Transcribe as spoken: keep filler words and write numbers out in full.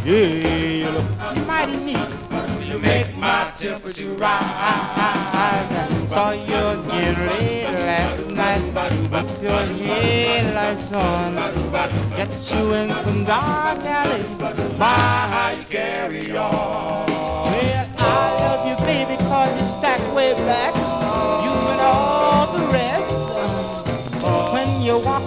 Yeah, you look mighty neat. You make my temperature rise. Saw you again late last night with your headlights on. Get you in some dark alley. My, how you carry on. Well, I love you, baby, cause you stack way back. You and all the rest. When you walk